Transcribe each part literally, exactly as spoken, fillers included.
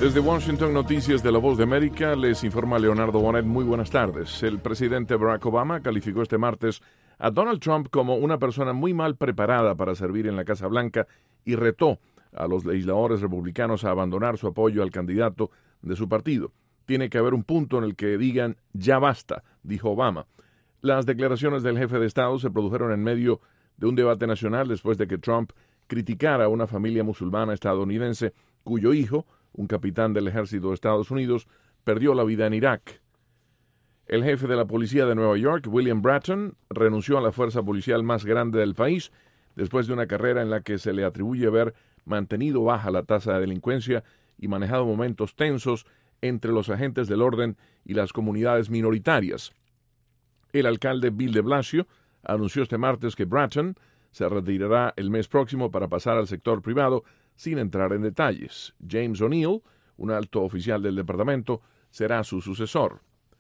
Desde Washington, Noticias de La Voz de América, les informa Leonardo Bonet. Muy buenas tardes. El presidente Barack Obama calificó este martes a Donald Trump como una persona muy mal preparada para servir en la Casa Blanca y retó a los legisladores republicanos a abandonar su apoyo al candidato de su partido. Tiene que haber un punto en el que digan ya basta, dijo Obama. Las declaraciones del jefe de Estado se produjeron en medio de un debate nacional después de que Trump criticara a una familia musulmana estadounidense cuyo hijo, un capitán del ejército de Estados Unidos, perdió la vida en Irak. El jefe de la policía de Nueva York, William Bratton, renunció a la fuerza policial más grande del país después de una carrera en la que se le atribuye haber mantenido baja la tasa de delincuencia y manejado momentos tensos entre los agentes del orden y las comunidades minoritarias. El alcalde Bill de Blasio anunció este martes que Bratton se retirará el mes próximo para pasar al sector privado sin entrar en detalles. James O'Neill, un alto oficial del departamento, será su sucesor.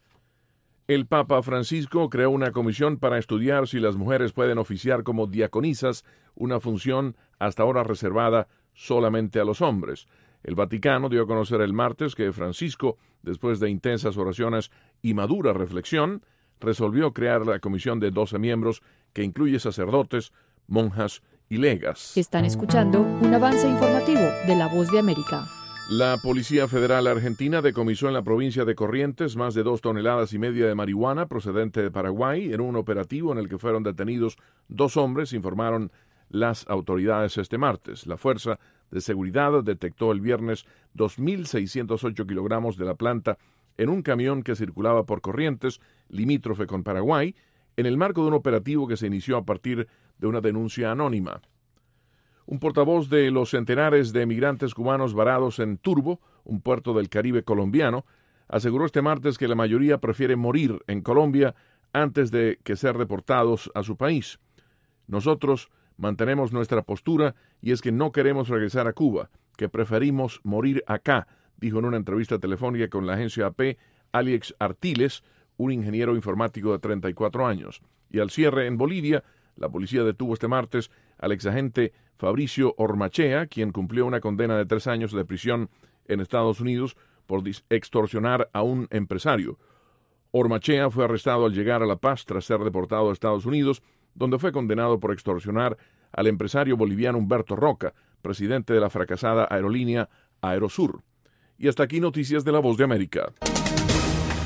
El Papa Francisco creó una comisión para estudiar si las mujeres pueden oficiar como diaconisas, una función hasta ahora reservada solamente a los hombres. El Vaticano dio a conocer el martes que Francisco, después de intensas oraciones y madura reflexión, resolvió crear la comisión de doce miembros que incluye sacerdotes, monjas y legas. Están escuchando un avance informativo de La Voz de América. La Policía Federal Argentina decomisó en la provincia de Corrientes más de dos toneladas y media de marihuana procedente de Paraguay en un operativo en el que fueron detenidos dos hombres, informaron las autoridades este martes. La Fuerza de Seguridad detectó el viernes dos mil seiscientos ocho kilogramos de la planta en un camión que circulaba por Corrientes, limítrofe con Paraguay, en el marco de un operativo que se inició a partir de una denuncia anónima. Un portavoz de los centenares de migrantes cubanos varados en Turbo, un puerto del Caribe colombiano, aseguró este martes que la mayoría prefiere morir en Colombia antes de que ser deportados a su país. Nosotros mantenemos nuestra postura y es que no queremos regresar a Cuba, que preferimos morir acá, dijo en una entrevista telefónica con la agencia A P Alex Artiles, un ingeniero informático de treinta y cuatro años. Y al cierre en Bolivia, la policía detuvo este martes al exagente Fabricio Ormachea, quien cumplió una condena de tres años de prisión en Estados Unidos por extorsionar a un empresario. Ormachea fue arrestado al llegar a La Paz tras ser deportado a Estados Unidos, donde fue condenado por extorsionar al empresario boliviano Humberto Roca, presidente de la fracasada aerolínea Aerosur. Y hasta aquí Noticias de La Voz de América.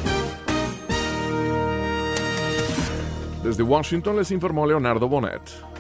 Desde Washington les informó Leonardo Bonet.